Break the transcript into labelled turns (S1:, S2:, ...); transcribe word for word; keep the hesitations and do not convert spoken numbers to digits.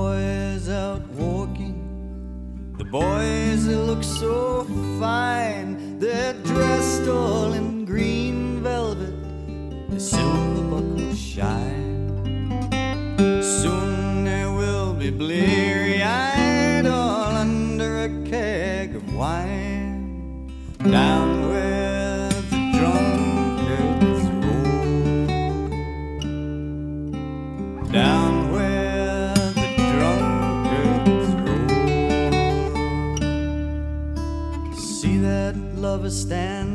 S1: boys out walking, the boys they look so fine. They're dressed all in green velvet, the silver buckles shine. Soon they will be bleary-eyed, all under a keg of wine, down where the drunkards roll, down where the drunkards roll. See that lover stand